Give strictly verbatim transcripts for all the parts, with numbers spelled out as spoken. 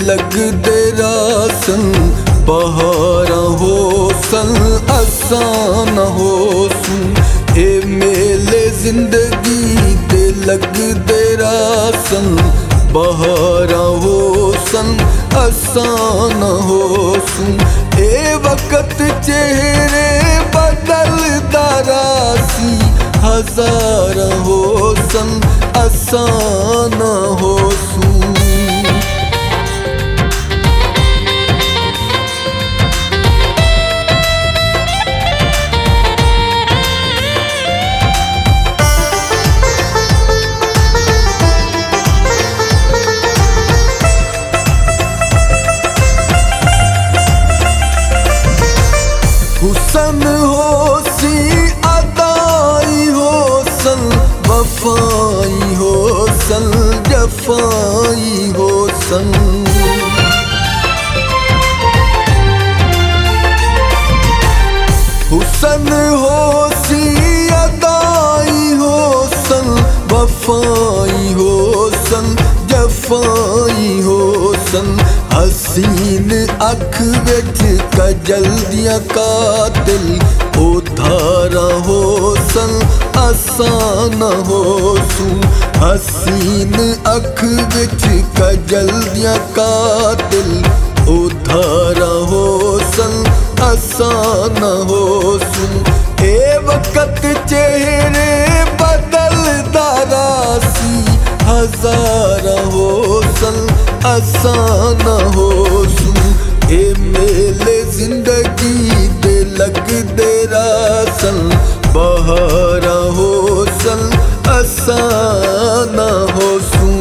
लगदे रासन बहारा हो सन असान हो सुन। ए मेले जिंदगी दे लगदे रासन बहारा हो सन असान हो सुन। ए वक्त चेहरे बदलदा रासी हजार हो सन असान हो सुन। हुसन हो सी अदाई हो सन वफाई हो सन जफाई हो सन। हुसन हो सी अदाई हो सन वफाई हो सन जफाई हो सन। हसीन अख विच कजल दिया कातिल ओ धारा हो सन आसान हो सुन। हसीन अख विच कजल दिया कातिल ओ धारा हो सन आसान हो सुन। ए वक्त चेहरे बदलदा रासी हजार हो सन आसान हो सुन। ए मेले जिंदगी दे लगदे रासन बहारा हो सन आसान हो सुन।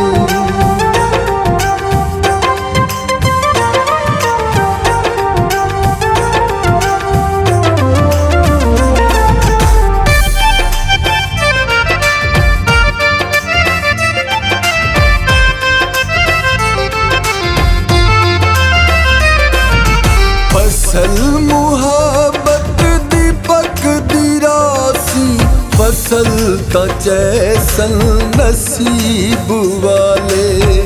फसल मुहब्बत दीपक दी रासी फसल ता जैसन नसीब वाले।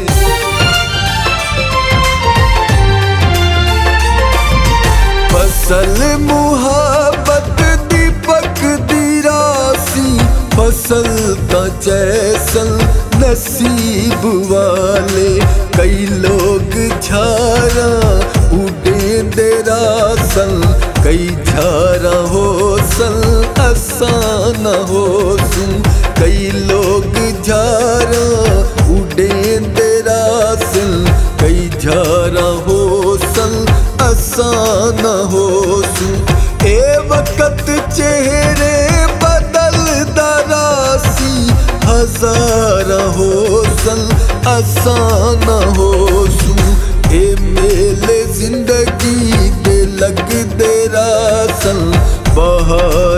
फसल मुहब्बत दीपक दी रासी फसल ता जैसन नसीब वाले। कई लोग झारा उड़े दे रासन कई झारा हो सन आसान हो सुन। कई लोग झारा उड़े दे रासन कई झारा हो सन आसान हो सुन। ए वक्त चेहरे बदलदा रासी हजार हो सन आसान हो सुन। ए मेले जिंदगी दे लगदे रासन बहारा